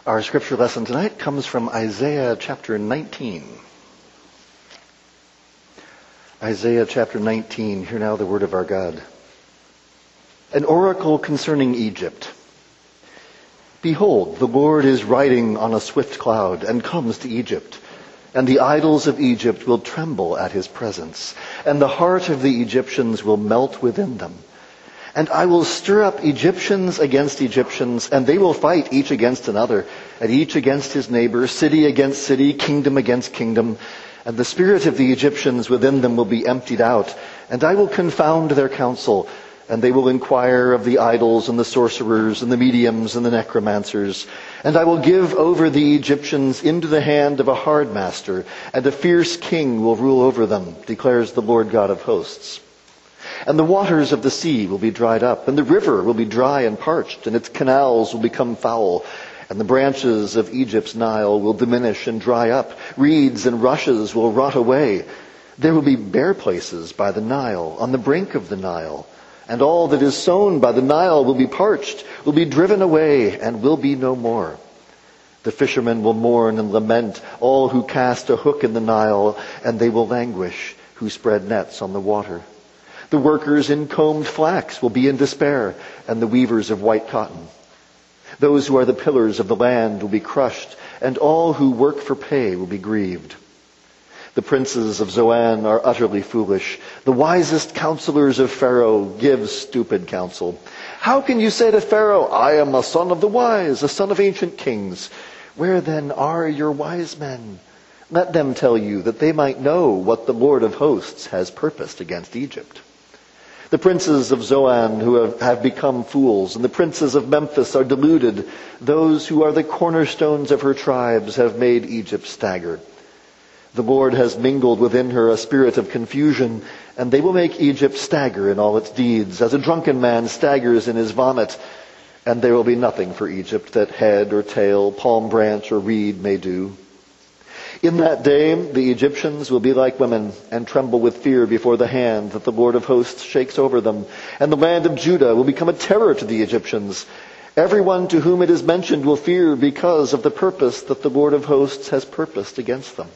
Our scripture lesson tonight comes from Isaiah chapter 19. Isaiah chapter 19, hear now the word of our God. An oracle concerning Egypt. Behold, the Lord is riding on a swift cloud and comes to Egypt, and the idols of Egypt will tremble at his presence, and the heart of the Egyptians will melt within them. And I will stir up Egyptians against Egyptians, and they will fight each against another, and each against his neighbor, city against city, kingdom against kingdom. And the spirit of the Egyptians within them will be emptied out, and I will confound their counsel, and they will inquire of the idols and the sorcerers and the mediums and the necromancers. And I will give over the Egyptians into the hand of a hard master, and a fierce king will rule over them, declares the Lord God of hosts. And the waters of the sea will be dried up, and the river will be dry and parched, and its canals will become foul. And the branches of Egypt's Nile will diminish and dry up. Reeds and rushes will rot away. There will be bare places by the Nile, on the brink of the Nile. And all that is sown by the Nile will be parched, will be driven away, and will be no more. The fishermen will mourn and lament, all who cast a hook in the Nile, and they will languish, who spread nets on the water. The workers in combed flax will be in despair, and the weavers of white cotton. Those who are the pillars of the land will be crushed, and all who work for pay will be grieved. The princes of Zoan are utterly foolish. The wisest counselors of Pharaoh give stupid counsel. How can you say to Pharaoh, I am a son of the wise, a son of ancient kings? Where then are your wise men? Let them tell you, that they might know what the Lord of hosts has purposed against Egypt. The princes of Zoan who have become fools, and the princes of Memphis are deluded. Those who are the cornerstones of her tribes have made Egypt stagger. The Lord has mingled within her a spirit of confusion, and they will make Egypt stagger in all its deeds, as a drunken man staggers in his vomit. And there will be nothing for Egypt that head or tail, palm branch or reed may do. In that day, the Egyptians will be like women and tremble with fear before the hand that the Lord of hosts shakes over them. And the land of Judah will become a terror to the Egyptians. Everyone to whom it is mentioned will fear because of the purpose that the Lord of hosts has purposed against them.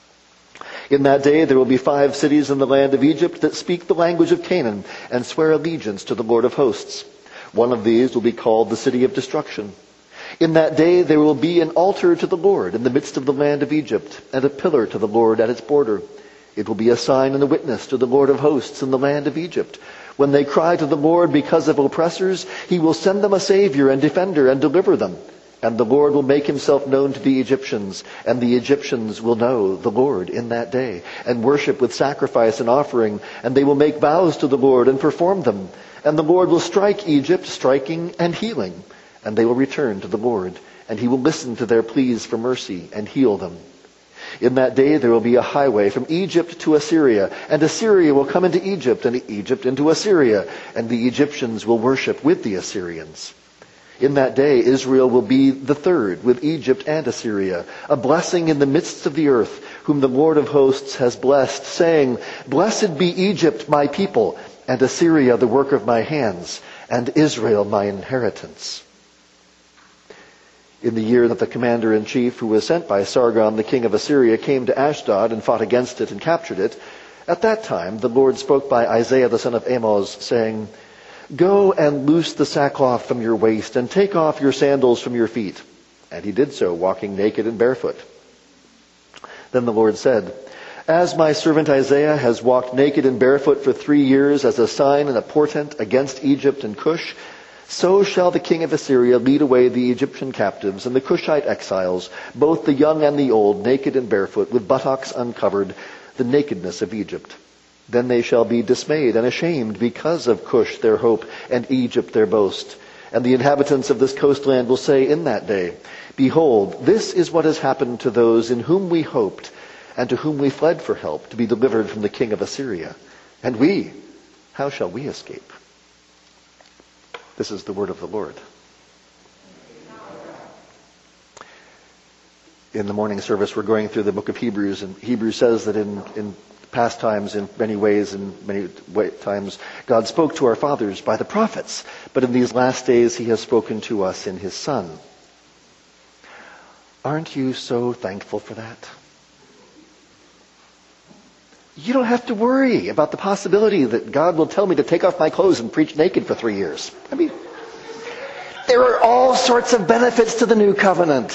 In that day, there will be 5 cities in the land of Egypt that speak the language of Canaan and swear allegiance to the Lord of hosts. One of these will be called the City of Destruction. In that day there will be an altar to the Lord in the midst of the land of Egypt, and a pillar to the Lord at its border. It will be a sign and a witness to the Lord of hosts in the land of Egypt. When they cry to the Lord because of oppressors, he will send them a Savior and defender and deliver them. And the Lord will make himself known to the Egyptians, and the Egyptians will know the Lord in that day, and worship with sacrifice and offering, and they will make vows to the Lord and perform them. And the Lord will strike Egypt, striking and healing. And they will return to the Lord, and he will listen to their pleas for mercy and heal them. In that day there will be a highway from Egypt to Assyria, and Assyria will come into Egypt, and Egypt into Assyria, and the Egyptians will worship with the Assyrians. In that day Israel will be the third with Egypt and Assyria, a blessing in the midst of the earth, whom the Lord of hosts has blessed, saying, Blessed be Egypt, my people, and Assyria, the work of my hands, and Israel, my inheritance. In the year that the commander-in-chief who was sent by Sargon, the king of Assyria, came to Ashdod and fought against it and captured it, at that time the Lord spoke by Isaiah the son of Amoz, saying, Go and loose the sackcloth from your waist, and take off your sandals from your feet. And he did so, walking naked and barefoot. Then the Lord said, As my servant Isaiah has walked naked and barefoot for 3 years as a sign and a portent against Egypt and Cush, so shall the king of Assyria lead away the Egyptian captives and the Cushite exiles, both the young and the old, naked and barefoot, with buttocks uncovered, the nakedness of Egypt. Then they shall be dismayed and ashamed because of Cush their hope and Egypt their boast. And the inhabitants of this coastland will say in that day, Behold, this is what has happened to those in whom we hoped and to whom we fled for help to be delivered from the king of Assyria. And we, how shall we escape? This is the word of the Lord. In the morning service, we're going through the book of Hebrews, and Hebrews says that in past times, in many ways, times, God spoke to our fathers by the prophets, but in these last days he has spoken to us in his Son. Aren't you so thankful for that? You don't have to worry about the possibility that God will tell me to take off my clothes and preach naked for 3 years. I mean, there are all sorts of benefits to the new covenant.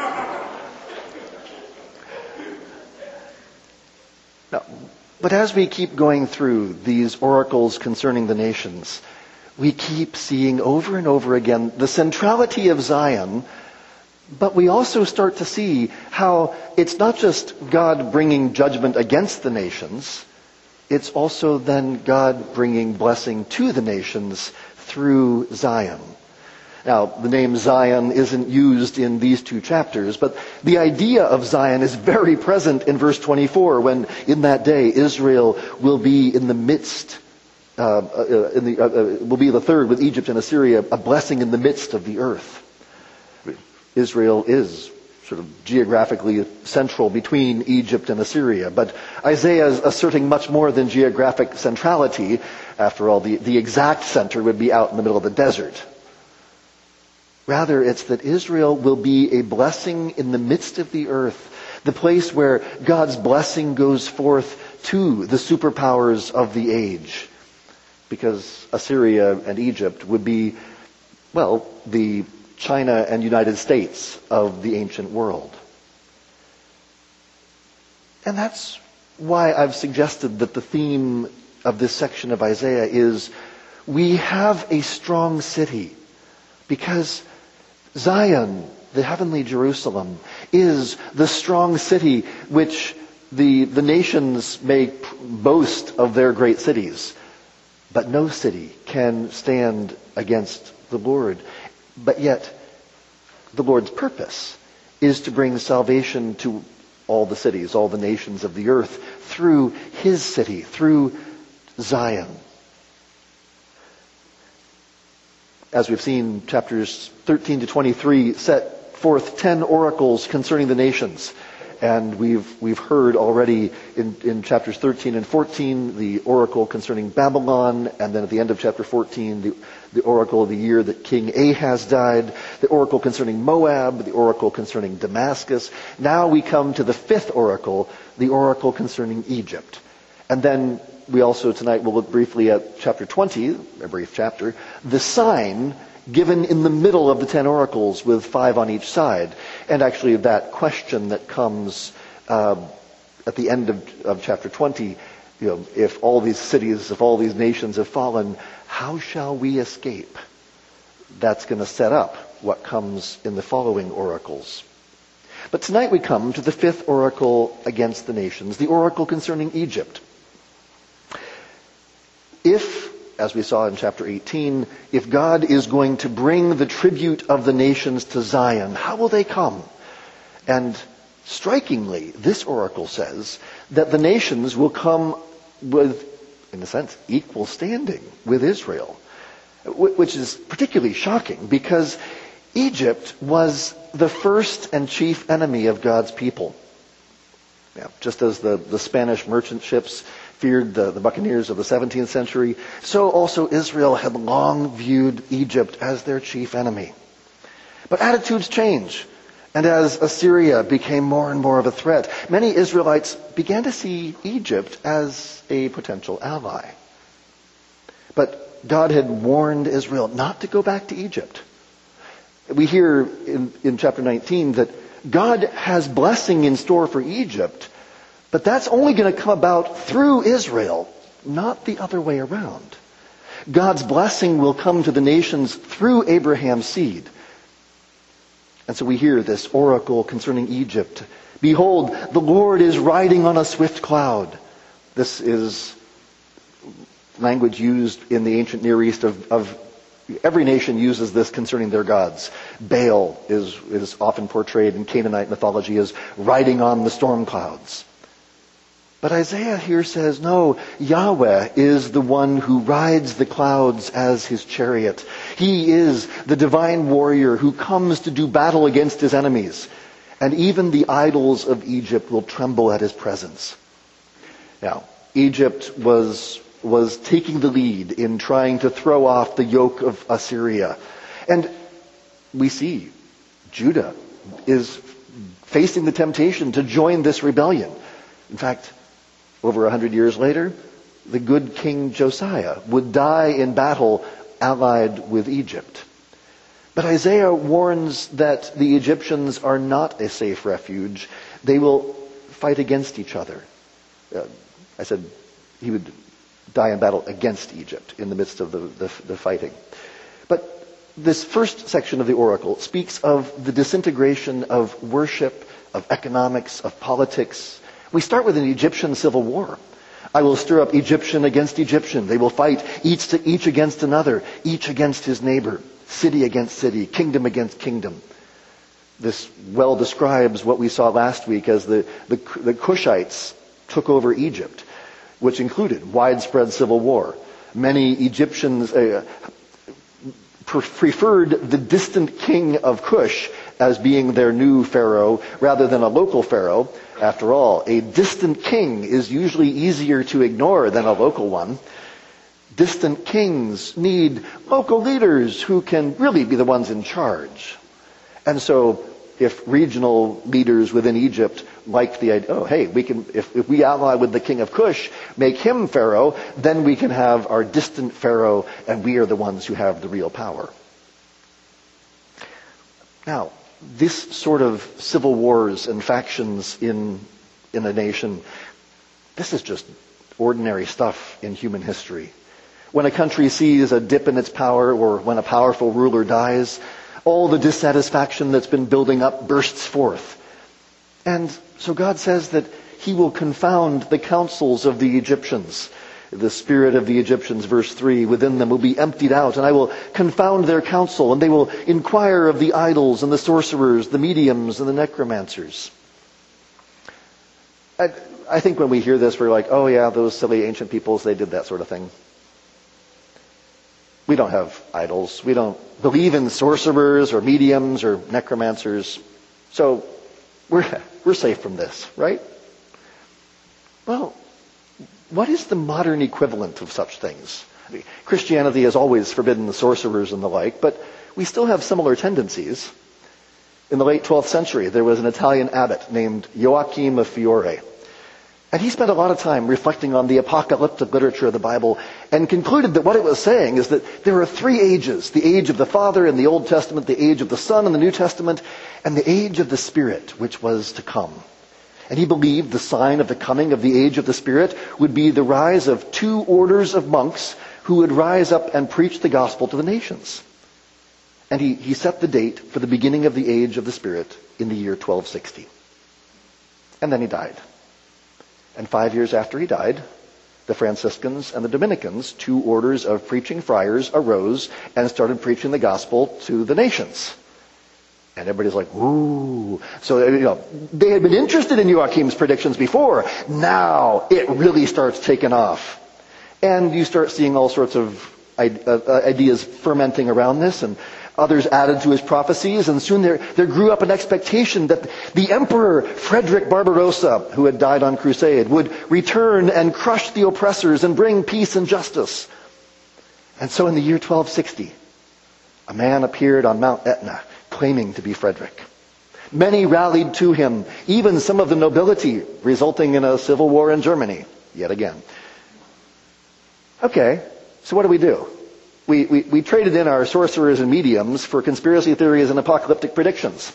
Now, but as we keep going through these oracles concerning the nations, we keep seeing over and over again the centrality of Zion, but we also start to see how it's not just God bringing judgment against the nations, it's also then God bringing blessing to the nations through Zion. Now, the name Zion isn't used in these 2 chapters, but the idea of Zion is very present in verse 24, when in that day Israel will be in the midst, will be the third with Egypt and Assyria, a blessing in the midst of the earth. Israel is sort of geographically central between Egypt and Assyria, but Isaiah is asserting much more than geographic centrality. After all, the exact center would be out in the middle of the desert. Rather, it's that Israel will be a blessing in the midst of the earth, the place where God's blessing goes forth to the superpowers of the age. Because Assyria and Egypt would be, well, the China and United States of the ancient world. And that's why I've suggested that the theme of this section of Isaiah is, we have a strong city, because Zion, the heavenly Jerusalem, is the strong city which the nations may boast of their great cities. But no city can stand against the Lord. But yet, the Lord's purpose is to bring salvation to all the cities, all the nations of the earth, through His city, through Zion. As we've seen, chapters 13 to 23 set forth 10 oracles concerning the nations. And we've heard already in chapters 13 and 14 the oracle concerning Babylon, and then at the end of chapter 14 the oracle of the year that King Ahaz died, the oracle concerning Moab, the oracle concerning Damascus. Now we come to the 5th oracle, the oracle concerning Egypt. And then we also tonight will look briefly at chapter 20, a brief chapter, the sign given in the middle of the 10 oracles with 5 on each side. And actually that question that comes at the end of chapter 20, if all these cities, if all these nations have fallen, how shall we escape? That's going to set up what comes in the following oracles. But tonight we come to the 5th oracle against the nations, the oracle concerning Egypt. If, as we saw in chapter 18, if God is going to bring the tribute of the nations to Zion, how will they come? And strikingly, this oracle says that the nations will come with, in a sense, equal standing with Israel, which is particularly shocking because Egypt was the first and chief enemy of God's people. Now, just as the Spanish merchant ships feared the buccaneers of the 17th century, so also Israel had long viewed Egypt as their chief enemy. But attitudes change, and as Assyria became more and more of a threat, many Israelites began to see Egypt as a potential ally. But God had warned Israel not to go back to Egypt. We hear in chapter 19 that God has blessing in store for Egypt, but that's only going to come about through Israel, not the other way around. God's blessing will come to the nations through Abraham's seed. And so we hear this oracle concerning Egypt. Behold, the Lord is riding on a swift cloud. This is language used in the ancient Near East of every nation uses this concerning their gods. Baal is often portrayed in Canaanite mythology as riding on the storm clouds. But Isaiah here says, no, Yahweh is the one who rides the clouds as his chariot. He is the divine warrior who comes to do battle against his enemies. And even the idols of Egypt will tremble at his presence. Now, Egypt was taking the lead in trying to throw off the yoke of Assyria. And we see Judah is facing the temptation to join this rebellion. In fact, over 100 years later, the good King Josiah would die in battle allied with Egypt. But Isaiah warns that the Egyptians are not a safe refuge. They will fight against each other. I said he would die in battle against Egypt in the midst of the fighting. But this first section of the oracle speaks of the disintegration of worship, of economics, of politics. We start with an Egyptian civil war. I will stir up Egyptian against Egyptian. They will fight each against another, each against his neighbor, city against city, kingdom against kingdom. This well describes what we saw last week as the Cushites took over Egypt, which included widespread civil war. Many Egyptians preferred the distant king of Cush as being their new pharaoh rather than a local pharaoh. After all, a distant king is usually easier to ignore than a local one. Distant kings need local leaders who can really be the ones in charge. And so if regional leaders within Egypt liked the idea, if we ally with the king of Cush, make him pharaoh, then we can have our distant pharaoh and we are the ones who have the real power. Now, this sort of civil wars and factions in a nation, this is just ordinary stuff in human history. When a country sees a dip in its power or when a powerful ruler dies, all the dissatisfaction that's been building up bursts forth. And so God says that he will confound the counsels of the Egyptians. The spirit of the Egyptians, verse 3, within them will be emptied out, and I will confound their counsel, and they will inquire of the idols and the sorcerers, the mediums and the necromancers. I think when we hear this, we're like, oh yeah, those silly ancient peoples, they did that sort of thing. We don't have idols. We don't believe in sorcerers or mediums or necromancers. So we're safe from this, right? Well, what is the modern equivalent of such things? Christianity has always forbidden the sorcerers and the like, but we still have similar tendencies. In the late 12th century, there was an Italian abbot named Joachim of Fiore. And he spent a lot of time reflecting on the apocalyptic literature of the Bible and concluded that what it was saying is that there are three ages: the age of the Father in the Old Testament, the age of the Son in the New Testament, and the age of the Spirit, which was to come. And he believed the sign of the coming of the age of the Spirit would be the rise of two orders of monks who would rise up and preach the gospel to the nations. And he set the date for the beginning of the age of the Spirit in the year 1260. And then he died. And 5 years after he died, the Franciscans and the Dominicans, two orders of preaching friars, arose and started preaching the gospel to the nations. And everybody's like, ooh. So, they had been interested in Joachim's predictions before. Now it really starts taking off. And you start seeing all sorts of ideas fermenting around this, and others added to his prophecies, and soon there grew up an expectation that the Emperor Frederick Barbarossa, who had died on crusade, would return and crush the oppressors and bring peace and justice. And so in the year 1260, a man appeared on Mount Etna, claiming to be Frederick. Many rallied to him, even some of the nobility, resulting in a civil war in Germany, yet again. Okay, so what do? We traded in our sorcerers and mediums for conspiracy theories and apocalyptic predictions.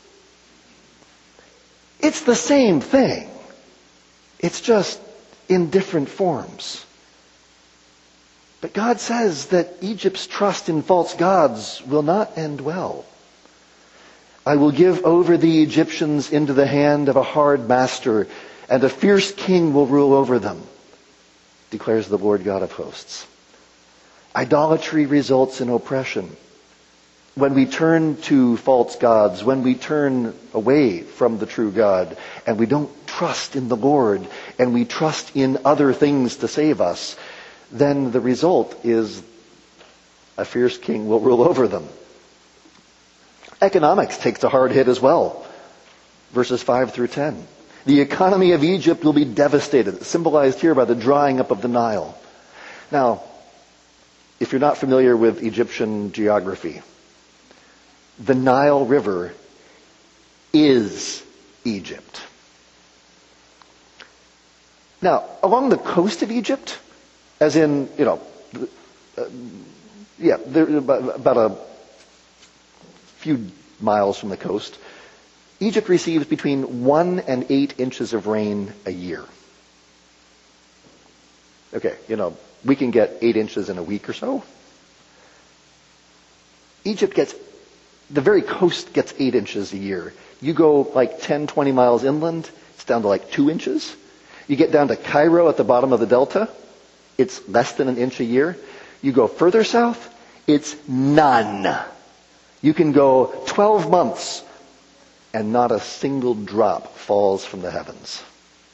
It's the same thing. It's just in different forms. But God says that Egypt's trust in false gods will not end well. I will give over the Egyptians into the hand of a hard master, and a fierce king will rule over them, declares the Lord God of hosts. Idolatry results in oppression. When we turn to false gods, when we turn away from the true God, and we don't trust in the Lord, and we trust in other things to save us, then the result is a fierce king will rule over them. Economics takes a hard hit as well. Verses 5 through 10. The economy of Egypt will be devastated, symbolized here by the drying up of the Nile. Now, if you're not familiar with Egyptian geography, the Nile River is Egypt. Now, along the coast of Egypt, as in, about a few miles from the coast, Egypt receives between 1 and 8 inches of rain a year. Okay, we can get 8 inches in a week or so. The very coast gets 8 inches a year. You go like 10, 20 miles inland, it's down to like 2 inches. You get down to Cairo at the bottom of the delta, it's less than an inch a year. You go further south, it's none. You can go 12 months and not a single drop falls from the heavens.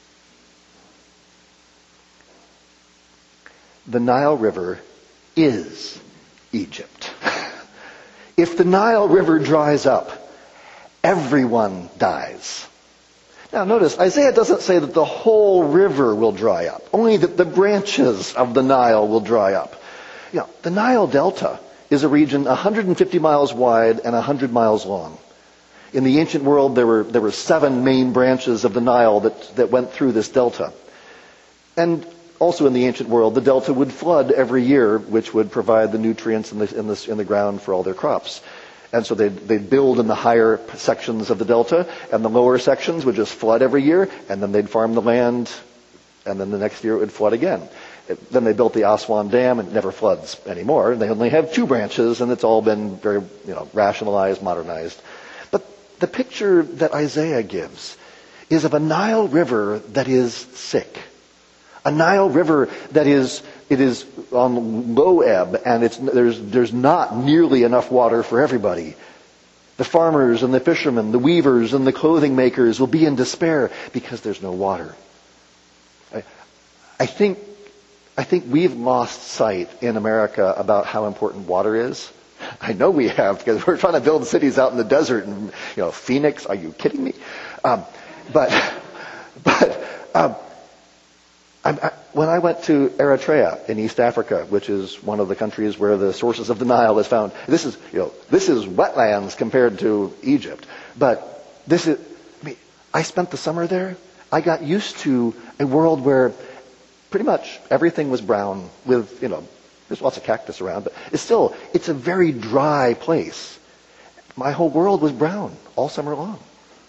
The Nile River is Egypt. If the Nile River dries up, everyone dies. Now notice, Isaiah doesn't say that the whole river will dry up, only that the branches of the Nile will dry up. The Nile Delta is a region 150 miles wide and 100 miles long. In the ancient world, there were 7 main branches of the Nile that went through this delta. And also in the ancient world, the delta would flood every year, which would provide the nutrients in the ground for all their crops. And so they'd build in the higher sections of the delta, and the lower sections would just flood every year, and then they'd farm the land, and then the next year it would flood again. Then they built the Aswan Dam, and it never floods anymore. They only have 2 branches, and it's all been very, rationalized, modernized. But the picture that Isaiah gives is of a Nile River that is sick. A Nile River that is on low ebb, and there's not nearly enough water for everybody. The farmers and the fishermen, the weavers and the clothing makers will be in despair because there's no water. I think we've lost sight in America about how important water is. I know we have, because we're trying to build cities out in the desert, and Phoenix. Are you kidding me? When I went to Eritrea in East Africa, which is one of the countries where the sources of the Nile is found, this is wetlands compared to Egypt. But I spent the summer there. I got used to a world where pretty much everything was brown with, there's lots of cactus around, but it's a very dry place. My whole world was brown all summer long.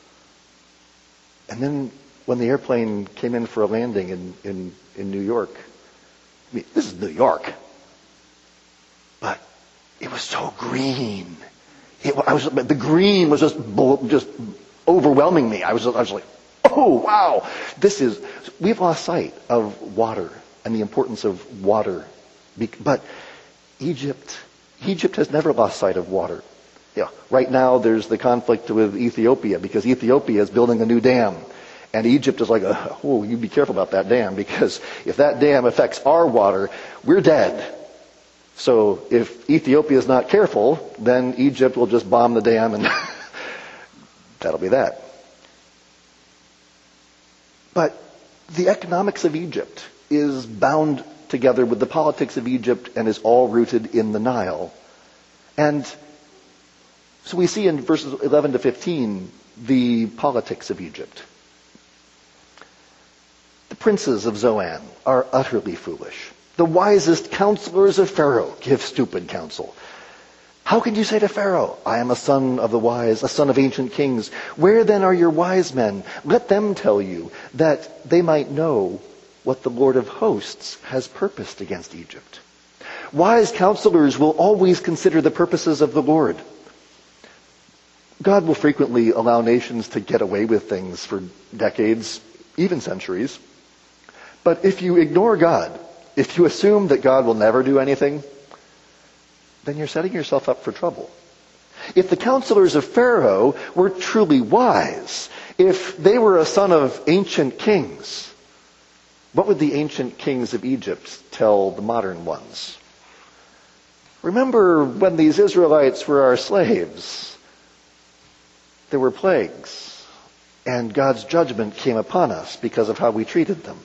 And then when the airplane came in for a landing in New York, this is New York, but it was so green. The green was just overwhelming me. I was like, oh wow, we've lost sight of water and the importance of water. But Egypt has never lost sight of water. Right now there's the conflict with Ethiopia because Ethiopia is building a new dam. And Egypt is like, oh, you be careful about that dam, because if that dam affects our water, we're dead. So if Ethiopia is not careful, then Egypt will just bomb the dam, and that'll be that. But the economics of Egypt is bound together with the politics of Egypt and is all rooted in the Nile. And so we see in verses 11 to 15 the politics of Egypt. The princes of Zoan are utterly foolish. The wisest counselors of Pharaoh give stupid counsel. How can you say to Pharaoh, I am a son of the wise, a son of ancient kings? Where then are your wise men? Let them tell you, that they might know what the Lord of hosts has purposed against Egypt. Wise counselors will always consider the purposes of the Lord. God will frequently allow nations to get away with things for decades, even centuries. But if you ignore God, if you assume that God will never do anything, then you're setting yourself up for trouble. If the counselors of Pharaoh were truly wise, if they were a son of ancient kings, what would the ancient kings of Egypt tell the modern ones? Remember when these Israelites were our slaves? There were plagues, and God's judgment came upon us because of how we treated them.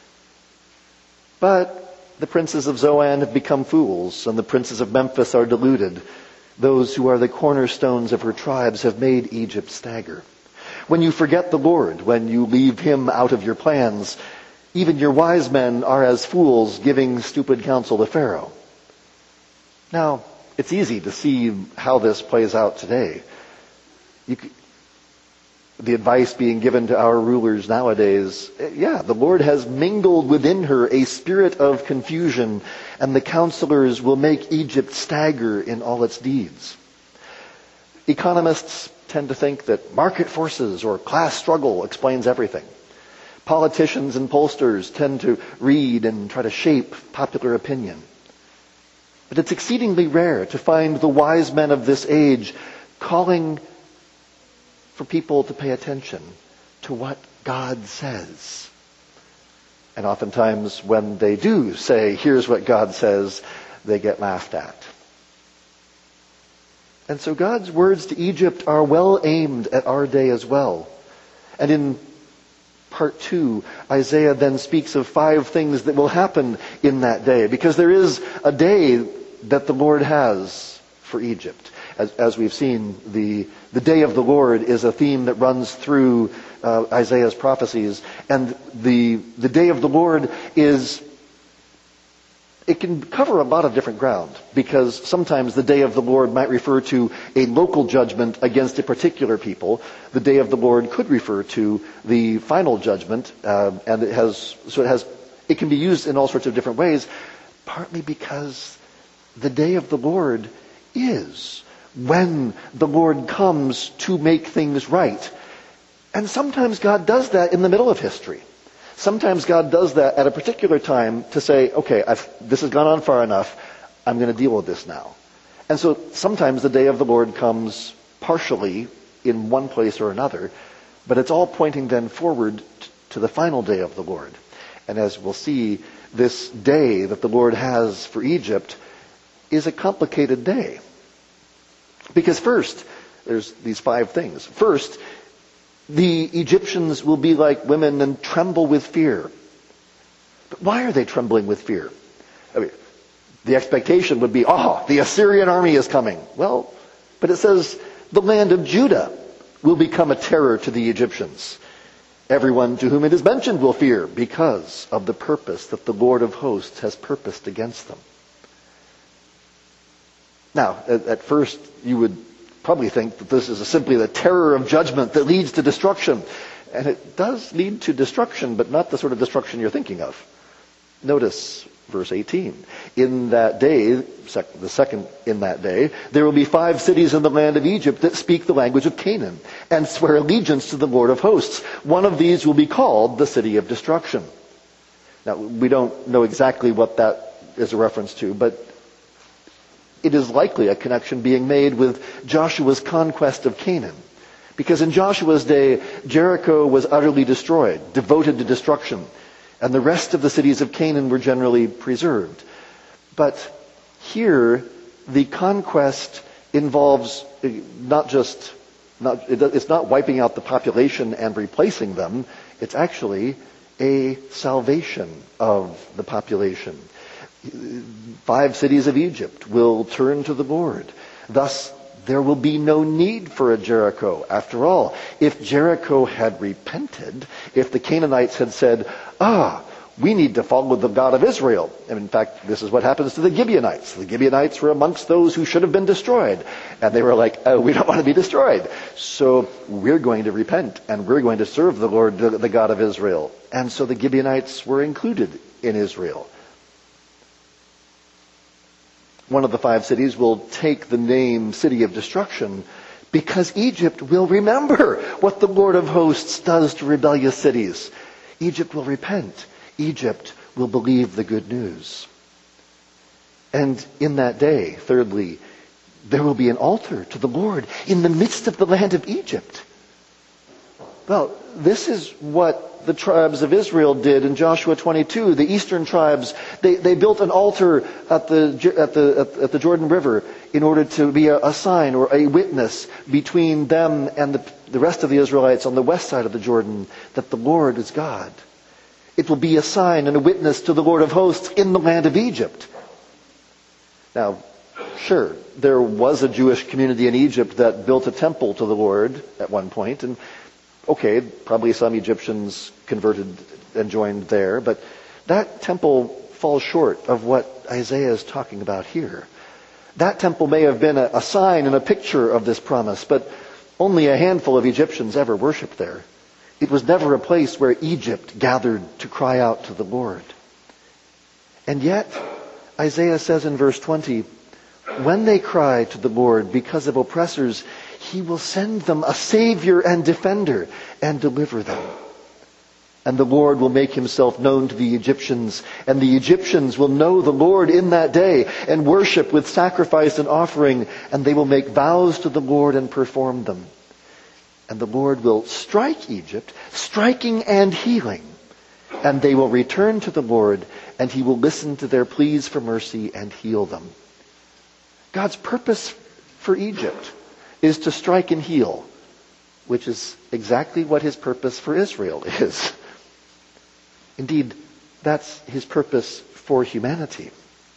But the princes of Zoan have become fools, and the princes of Memphis are deluded. Those who are the cornerstones of her tribes have made Egypt stagger. When you forget the Lord, when you leave him out of your plans, even your wise men are as fools giving stupid counsel to Pharaoh. Now, it's easy to see how this plays out today. The advice being given to our rulers nowadays, the Lord has mingled within her a spirit of confusion, and the counselors will make Egypt stagger in all its deeds. Economists tend to think that market forces or class struggle explains everything. Politicians and pollsters tend to read and try to shape popular opinion. But it's exceedingly rare to find the wise men of this age calling for people to pay attention to what God says. And oftentimes when they do say, here's what God says, they get laughed at. And so God's words to Egypt are well aimed at our day as well. And in part 2, Isaiah then speaks of 5 things that will happen in that day, because there is a day that the Lord has for Egypt. As we've seen, the day of the Lord is a theme that runs through Isaiah's prophecies. And the day of the Lord it can cover a lot of different ground, because sometimes the day of the Lord might refer to a local judgment against a particular people. The day of the Lord could refer to the final judgment, and it can be used in all sorts of different ways, partly because the day of the Lord is when the Lord comes to make things right. And sometimes God does that in the middle of history. Sometimes God does that at a particular time to say, okay, this has gone on far enough, I'm going to deal with this now. And so sometimes the day of the Lord comes partially in one place or another, but it's all pointing then forward to the final day of the Lord. And as we'll see, this day that the Lord has for Egypt is a complicated day. Because first, there's these 5 things. First, the Egyptians will be like women and tremble with fear. But why are they trembling with fear? I mean, the expectation would be, the Assyrian army is coming. Well, but it says the land of Judah will become a terror to the Egyptians. Everyone to whom it is mentioned will fear because of the purpose that the Lord of hosts has purposed against them. Now, at first, you would probably think that this is simply the terror of judgment that leads to destruction. And it does lead to destruction, but not the sort of destruction you're thinking of. Notice verse 18. In that day, the second in that day, there will be 5 cities in the land of Egypt that speak the language of Canaan and swear allegiance to the Lord of hosts. One of these will be called the city of destruction. Now, we don't know exactly what that is a reference to, but it is likely a connection being made with Joshua's conquest of Canaan. Because in Joshua's day, Jericho was utterly destroyed, devoted to destruction, and the rest of the cities of Canaan were generally preserved. But here, the conquest involves it's not wiping out the population and replacing them. It's actually a salvation of the population. 5 cities of Egypt will turn to the Lord. Thus, there will be no need for a Jericho. After all, if Jericho had repented, if the Canaanites had said, we need to follow the God of Israel. And in fact, this is what happens to the Gibeonites. The Gibeonites were amongst those who should have been destroyed. And they were like, we don't want to be destroyed. So we're going to repent and we're going to serve the Lord, the God of Israel. And so the Gibeonites were included in Israel. One of the 5 cities will take the name City of Destruction because Egypt will remember what the Lord of hosts does to rebellious cities. Egypt will repent. Egypt will believe the good news. And in that day, thirdly, there will be an altar to the Lord in the midst of the land of Egypt. Well, this is what the tribes of Israel did in Joshua 22. The eastern tribes, they built an altar at the Jordan River in order to be a sign or a witness between them and the rest of the Israelites on the west side of the Jordan that the Lord is God. It will be a sign and a witness to the Lord of hosts in the land of Egypt. Now, sure, there was a Jewish community in Egypt that built a temple to the Lord at one point, and Okay, probably some Egyptians converted and joined there, but that temple falls short of what Isaiah is talking about here. That temple may have been a sign and a picture of this promise, but only a handful of Egyptians ever worshiped there. It was never a place where Egypt gathered to cry out to the Lord. And yet, Isaiah says in verse 20, when they cry to the Lord because of oppressors, He will send them a Savior and defender and deliver them. And the Lord will make Himself known to the Egyptians, and the Egyptians will know the Lord in that day and worship with sacrifice and offering, and they will make vows to the Lord and perform them. And the Lord will strike Egypt, striking and healing, and they will return to the Lord, and He will listen to their pleas for mercy and heal them. God's purpose for Egypt is to strike and heal, which is exactly what His purpose for Israel is. Indeed, that's His purpose for humanity.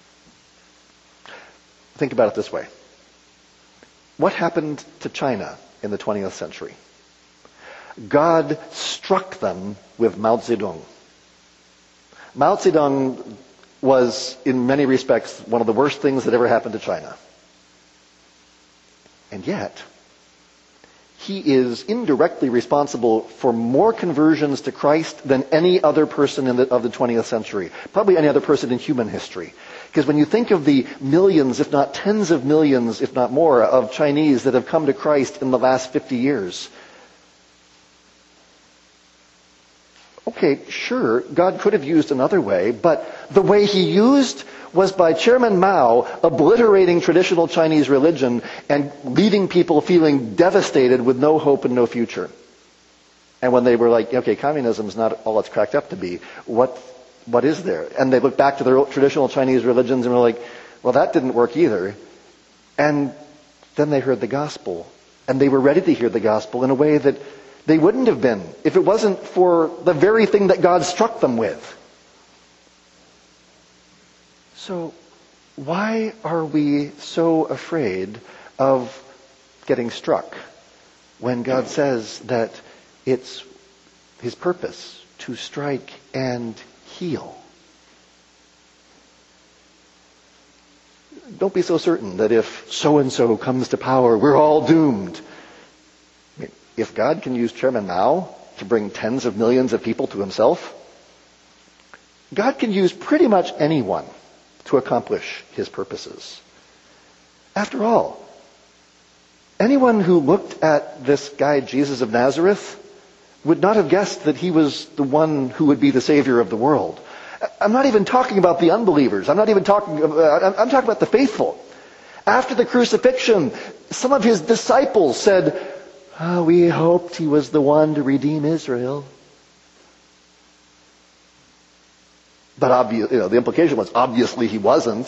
Think about it this way. What happened to China in the 20th century? God struck them with Mao Zedong. Mao Zedong was, in many respects, one of the worst things that ever happened to China. And yet, he is indirectly responsible for more conversions to Christ than any other person of the 20th century. Probably any other person in human history. Because when you think of the millions, if not tens of millions, if not more, of Chinese that have come to Christ in the last 50 years. Okay, sure, God could have used another way, but the way He used was by Chairman Mao obliterating traditional Chinese religion and leaving people feeling devastated with no hope and no future. And when they were like, okay, communism's not all it's cracked up to be, what is there? And they looked back to their traditional Chinese religions and were like, well, that didn't work either. And then they heard the gospel. And they were ready to hear the gospel in a way that they wouldn't have been if it wasn't for the very thing that God struck them with. So, why are we so afraid of getting struck when God says that it's His purpose to strike and heal? Don't be so certain that if so-and-so comes to power, we're all doomed. I mean, if God can use Chairman Mao to bring tens of millions of people to Himself, God can use pretty much anyone to accomplish His purposes. After all, anyone who looked at this guy, Jesus of Nazareth, would not have guessed that He was the one who would be the Savior of the world. I'm not even talking about the unbelievers. I'm talking about the faithful. After the crucifixion, some of His disciples said, we hoped He was the one to redeem Israel. But the implication was, obviously He wasn't.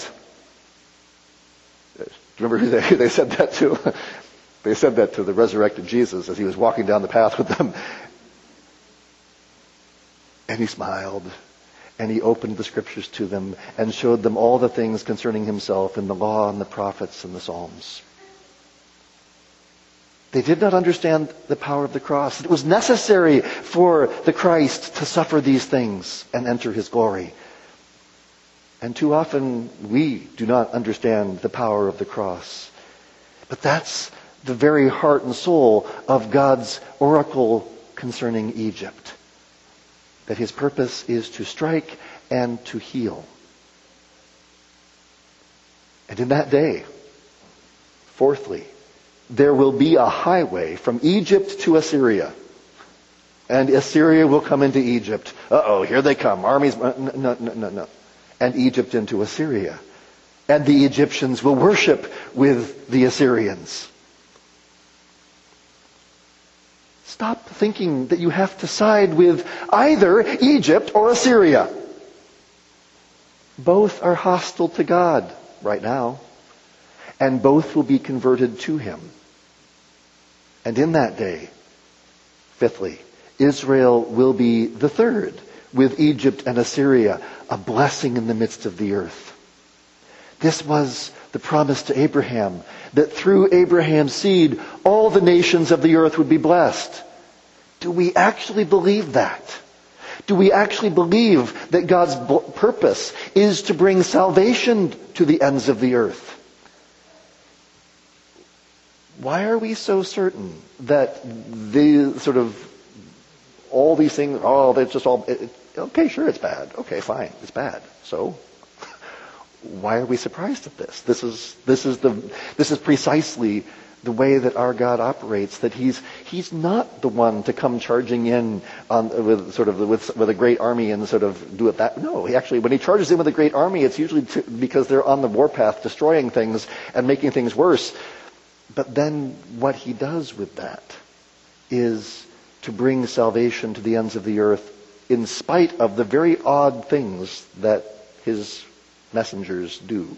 Do you remember who they said that to? They said that to the resurrected Jesus as He was walking down the path with them. And He smiled, and He opened the Scriptures to them and showed them all the things concerning Himself in the law and the prophets and the Psalms. They did not understand the power of the cross. It was necessary for the Christ to suffer these things and enter His glory. And too often we do not understand the power of the cross. But that's the very heart and soul of God's oracle concerning Egypt. That His purpose is to strike and to heal. And in that day, fourthly, there will be a highway from Egypt to Assyria. And Assyria will come into Egypt. Here they come. Armies. No. And Egypt into Assyria. And the Egyptians will worship with the Assyrians. Stop thinking that you have to side with either Egypt or Assyria. Both are hostile to God right now. And both will be converted to Him. And in that day, fifthly, Israel will be the third, with Egypt and Assyria, a blessing in the midst of the earth. This was the promise to Abraham, that through Abraham's seed, all the nations of the earth would be blessed. Do we actually believe that? Do we actually believe that God's purpose is to bring salvation to the ends of the earth? Why are we so certain that all these things, that's just all, okay, sure, it's bad. Okay, fine, it's bad. So, why are we surprised at this? This is precisely the way that our God operates, that He's not the one to come charging in with a great army and sort of do it that. No, when He charges in with a great army, it's usually because they're on the warpath, destroying things and making things worse. But then what He does with that is to bring salvation to the ends of the earth in spite of the very odd things that His messengers do.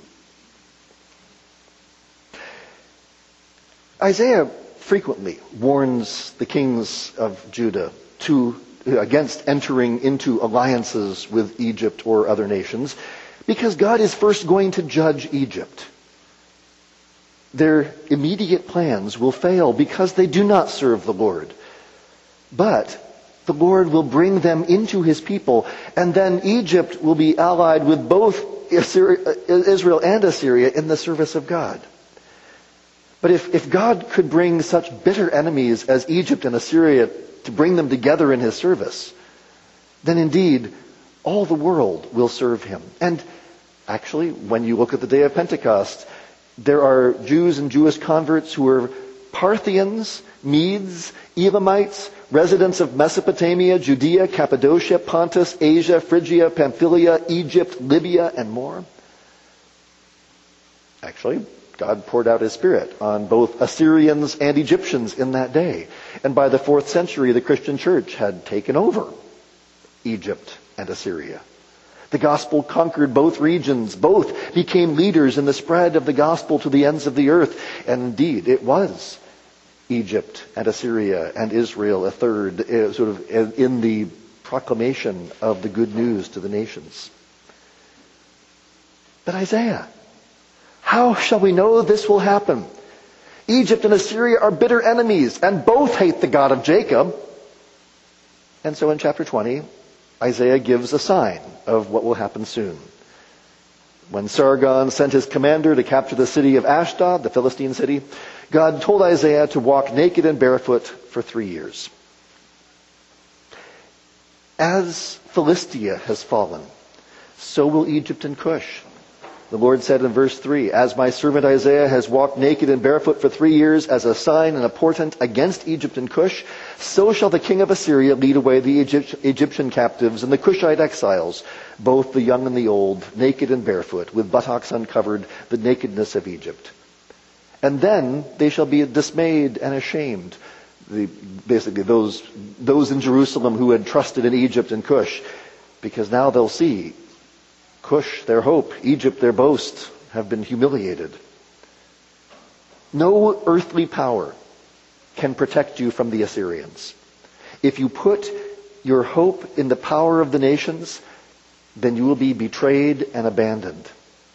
Isaiah frequently warns the kings of Judah against entering into alliances with Egypt or other nations, because God is first going to judge Egypt. Their immediate plans will fail because they do not serve the Lord. But the Lord will bring them into His people, and then Egypt will be allied with both Israel and Assyria in the service of God. But if God could bring such bitter enemies as Egypt and Assyria to bring them together in His service, then indeed all the world will serve Him. And actually, when you look at the day of Pentecost, there are Jews and Jewish converts who are Parthians, Medes, Elamites, residents of Mesopotamia, Judea, Cappadocia, Pontus, Asia, Phrygia, Pamphylia, Egypt, Libya, and more. Actually, God poured out His Spirit on both Assyrians and Egyptians in that day. And by the 4th century, the Christian church had taken over Egypt and Assyria. The gospel conquered both regions. Both became leaders in the spread of the gospel to the ends of the earth. And indeed, it was Egypt and Assyria and Israel, a third, in the proclamation of the good news to the nations. But Isaiah, how shall we know this will happen? Egypt and Assyria are bitter enemies, and both hate the God of Jacob. And so in chapter 20, Isaiah gives a sign of what will happen soon. When Sargon sent his commander to capture the city of Ashdod, the Philistine city, God told Isaiah to walk naked and barefoot for 3 years. As Philistia has fallen, so will Egypt and Cush. The Lord said in verse 3, "As my servant Isaiah has walked naked and barefoot for 3 years as a sign and a portent against Egypt and Cush, so shall the king of Assyria lead away the Egyptian captives and the Cushite exiles, both the young and the old, naked and barefoot, with buttocks uncovered, the nakedness of Egypt. And then they shall be dismayed and ashamed." Basically, those in Jerusalem who had trusted in Egypt and Cush, because now they'll see Cush, their hope, Egypt, their boast, have been humiliated. No earthly power can protect you from the Assyrians. If you put your hope in the power of the nations, then you will be betrayed and abandoned.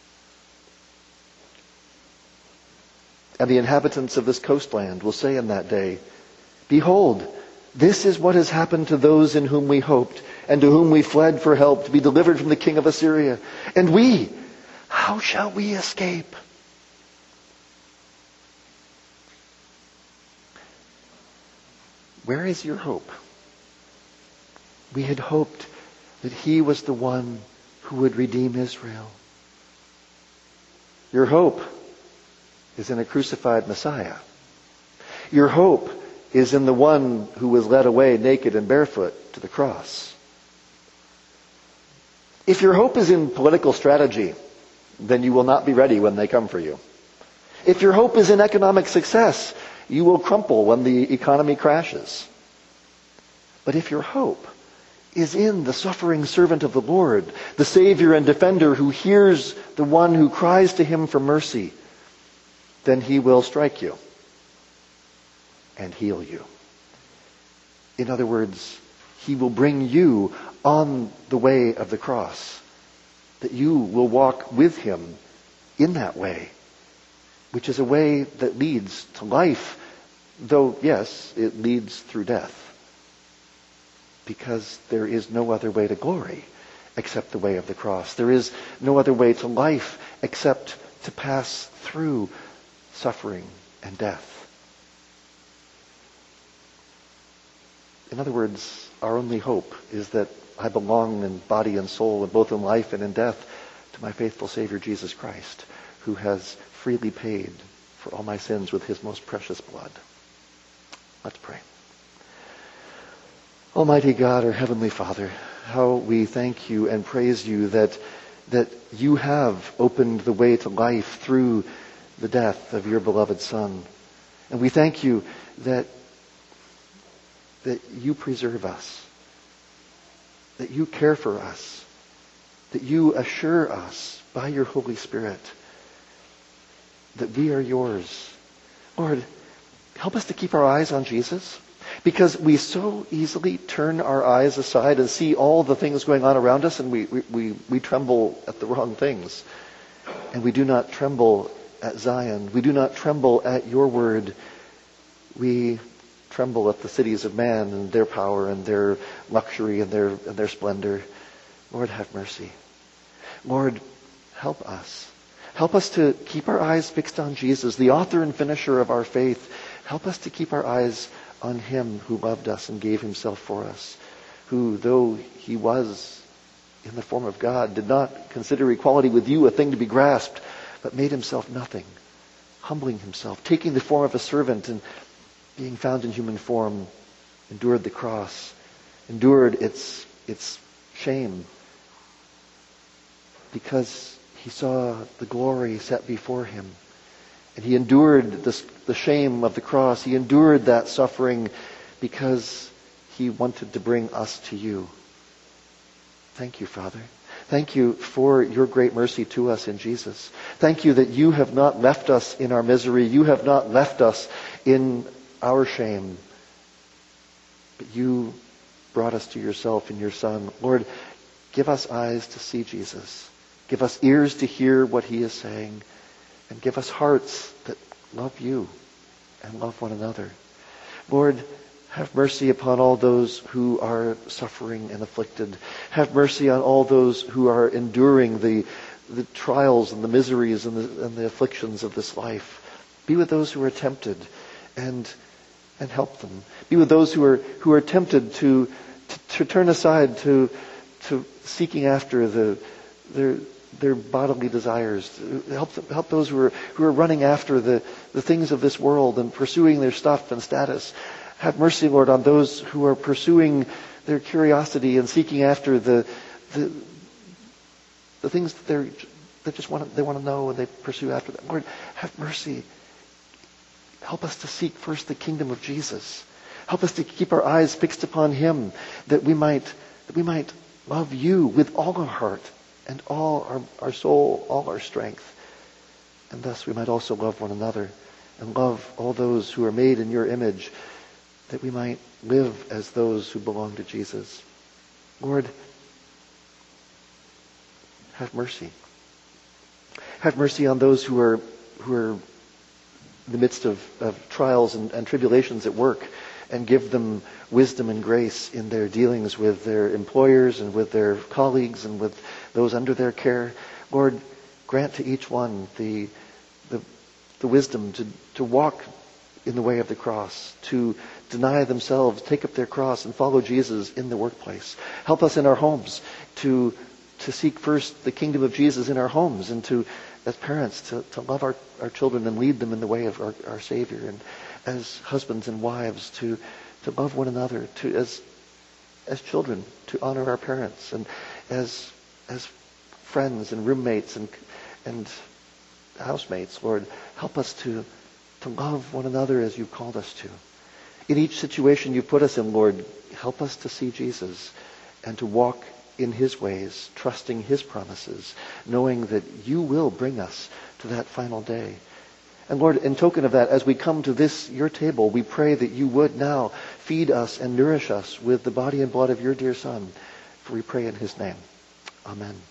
And the inhabitants of this coastland will say in that day, "Behold, this is what has happened to those in whom we hoped, and to whom we fled for help to be delivered from the king of Assyria. And we, how shall we escape?" Where is your hope? We had hoped that He was the one who would redeem Israel. Your hope is in a crucified Messiah. Your hope is in the one who was led away naked and barefoot to the cross. If your hope is in political strategy, then you will not be ready when they come for you. If your hope is in economic success, you will crumple when the economy crashes. But if your hope is in the suffering servant of the Lord, the Savior and Defender who hears the one who cries to Him for mercy, then He will strike you and heal you. In other words, He will bring you on the way of the cross, that you will walk with Him in that way, which is a way that leads to life, though, yes, it leads through death. because there is no other way to glory except the way of the cross. There is no other way to life except to pass through suffering and death. In other words, our only hope is that I belong in body and soul, and both in life and in death, to my faithful Savior Jesus Christ, who has freely paid for all my sins with his most precious blood. Let's pray. Almighty God, our Heavenly Father, how we thank you and praise you that you have opened the way to life through the death of your beloved Son. And we thank you that you preserve us, that you care for us, that you assure us by your Holy Spirit that we are yours. Lord, help us to keep our eyes on Jesus, because we so easily turn our eyes aside and see all the things going on around us, and we tremble at the wrong things. And we do not tremble at Zion. We do not tremble at your word. We tremble at the cities of man and their power and their luxury and their splendor. Lord, have mercy. Lord, help us. Help us to keep our eyes fixed on Jesus, the author and finisher of our faith. Help us to keep our eyes on him who loved us and gave himself for us, who, though he was in the form of God, did not consider equality with you a thing to be grasped, but made himself nothing, humbling himself, taking the form of a servant, and being found in human form, endured the cross, endured its shame, because he saw the glory set before him. And he endured the shame of the cross. He endured that suffering because he wanted to bring us to you. Thank you, Father. Thank you for your great mercy to us in Jesus. Thank you that you have not left us in our misery. You have not left us in our shame. But you brought us to yourself in your Son. Lord, give us eyes to see Jesus. Give us ears to hear what he is saying. And give us hearts that love you and love one another. Lord, have mercy upon all those who are suffering and afflicted. Have mercy on all those who are enduring the trials and the miseries and the afflictions of this life. Be with those who are tempted and help them. Be with those who are tempted to turn aside to seeking after their bodily desires. Help those who are running after the things of this world and pursuing their stuff and status. Have mercy, Lord, on those who are pursuing their curiosity and seeking after the things that they want to know, and they pursue after them. Lord, have mercy. Help us to seek first the kingdom of Jesus. Help us to keep our eyes fixed upon him, that we might love you with all our heart and all our soul, all our strength. And thus we might also love one another and love all those who are made in your image, that we might live as those who belong to Jesus. Lord, have mercy. Have mercy on those who are in the midst of trials and tribulations at work, and give them wisdom and grace in their dealings with their employers and with their colleagues and with those under their care. Lord, grant to each one the wisdom to walk in the way of the cross, to deny themselves, take up their cross, and follow Jesus in the workplace. Help us in our homes to seek first the kingdom of Jesus in our homes, and to, as parents, to love our children and lead them in the way of our Savior, and as husbands and wives to love one another, to as children to honor our parents, and as friends and roommates and housemates. Lord, help us to love one another as you've called us to. In each situation you put us in, Lord, help us to see Jesus and to walk in his ways, trusting his promises, knowing that you will bring us to that final day. And Lord, in token of that, as we come to this, your table, we pray that you would now feed us and nourish us with the body and blood of your dear Son. For we pray in his name. Amen.